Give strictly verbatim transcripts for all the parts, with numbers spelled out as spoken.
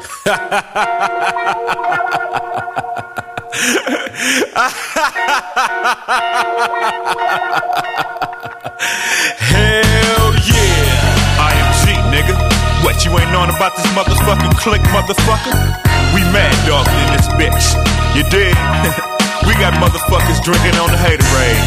Hell yeah, I M G, nigga. What, you ain't knowing about this motherfucking click, motherfucker? We mad dog in this bitch. You dig? We got motherfuckers drinking on the haterade.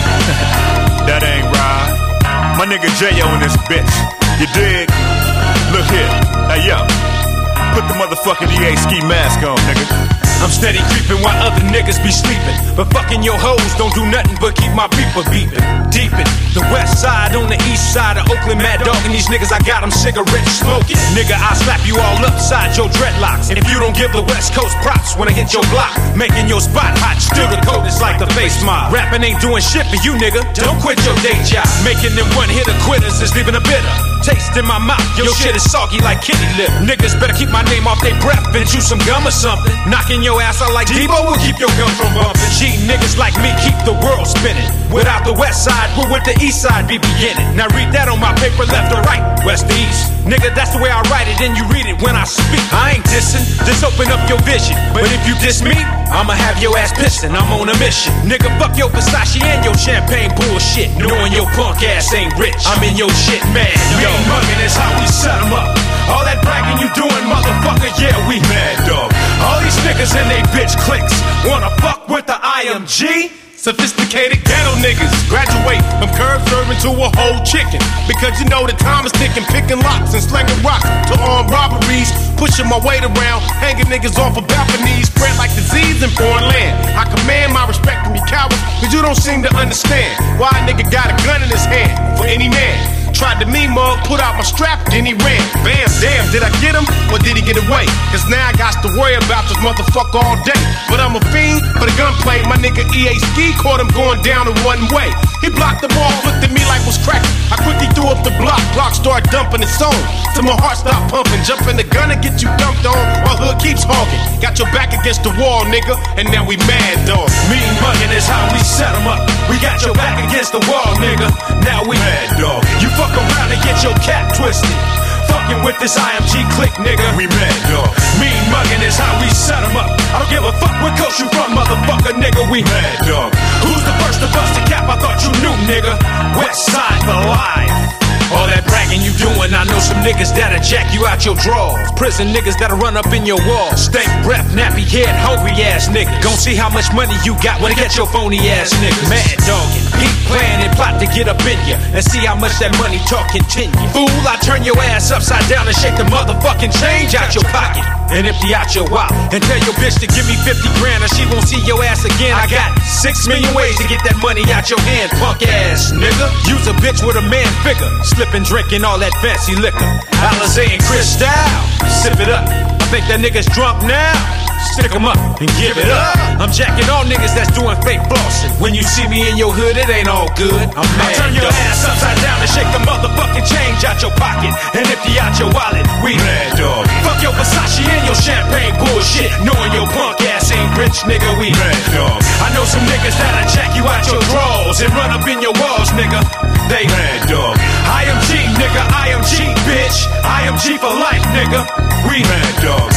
That ain't right. My nigga J-O in this bitch. You dig? Look here. Hey, yo. Put the motherfucking E A ski mask on, nigga. I'm steady creeping while other niggas be sleeping. But fucking your hoes don't do nothing but keep my beeper beeping. Deepin', the west side on the east side of Oakland, mad dog and these niggas, I got them cigarettes smoking. Nigga, I slap you all upside your dreadlocks if you don't give the west coast props when I hit your block. Making your spot hot, still the coldest like the face mob. Rapping ain't doing shit for you, nigga. Don't quit your day job. Making them one-hitter quitters is leaving a bitter taste in my mouth. Your shit is soggy like kitty lip. Niggas better keep my name off they breath and chew some gum or something. Knocking your ass out like Debo will keep your gun from bumping. Cheating niggas like me keep the world spinning. Without the west side, where would the east side be beginning? Now read that on my paper, left or right, west to east. Nigga, that's the way I write it and you read it when I speak. I ain't dissing, just open up your vision. But if you diss me, I'ma have your ass pissing. I'm on a mission. Nigga, fuck your Versace and your champagne bullshit. Knowing your punk ass ain't rich, I'm in your shit, man. Yo, mugging is how we set 'em up. All that bragging you doing, motherfucker, yeah, we mad dog. All these niggas and they bitch clicks wanna fuck with the I M G? Sophisticated ghetto niggas graduate from curb serving to a whole chicken. Because you know the time is ticking, picking locks and slinging rocks to armed robberies. Pushing my weight around, hanging niggas off of balconies. Spread like disease in foreign land. I command my respect from you cowards, cause you don't seem to understand why a nigga got a gun in his hand for any man. Tried to me mug, put out my strap, then he ran. Bam, damn, did I get him or did he get away? Cause now I got to worry about this motherfucker all day. But I'm a fiend for the gunplay. My nigga E A Ski caught him going down in one way. He blocked the ball, looked at me like was cracking. I quickly threw up the block, block started dumping its song. Till my heart stopped pumping, jump in the gun and get you dumped on while hood keeps honking. Got your back against the wall, nigga, and now we mad dog. Mean mugging is how we set 'em up. We got your back against the wall, nigga, now we mad dog. You fuck around and get your cap twisted. Fucking with this I M G click, nigga, we mad dog. Mean mugging is how we set 'em up. I don't give a fuck what coast you from, motherfucker, nigga, we mad dog. Who's the first to bust a cap? I thought you knew, nigga. West side for life. All that bragging you doing, I know some niggas that'll jack you out your drawers. Prison niggas that'll run up in your walls. Stank breath, nappy head, hungry ass niggas. Gon' see how much money you got when I get your phony ass niggas. Mad dogging, keep playing and plot to get up in ya and see how much that money talk continue. Fool, I turn your ass upside down and shake the motherfucking change out your pocket and empty out your wallet. And tell your bitch to give me fifty grand or she won't see your ass again. I got six million ways to get that money out your hand, punk ass nigga. Use a bitch with a man figure. Slippin', drinking all that fancy liquor. Alizé and Cristal, sip it up. I think that nigga's drunk now. Stick 'em up and give it up. I'm jacking all niggas that's doing fake flossing. When you see me in your hood, it ain't all good. I'm mad. I'll turn your dog. Ass upside down and shake the motherfucking change out your pocket and empty out your wallet. We mad dog. Fuck your Versace and your champagne bullshit. Knowing your punk ass ain't rich, nigga. We mad dog. I know some niggas that'll jack you out your drawers and run up in your walls, nigga. They mad dog. I M G, nigga. I M G, bitch. I M G for life, nigga. We mad dog.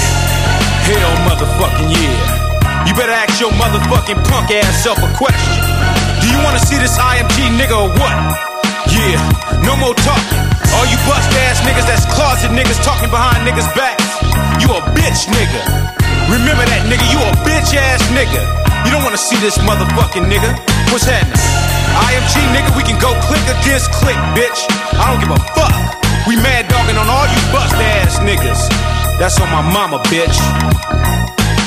Hell motherfucking yeah. You better ask your motherfucking punk ass self a question. Do you wanna see this I M G nigga or what? Yeah, no more talking. All you bust ass niggas that's closet niggas talking behind niggas' backs. You a bitch nigga. Remember that nigga, you a bitch ass nigga. You don't wanna see this motherfucking nigga. What's happening? I M G nigga, we can go click against click, bitch. I don't give a fuck. We mad dogging on all you bust ass niggas. That's on my mama, bitch.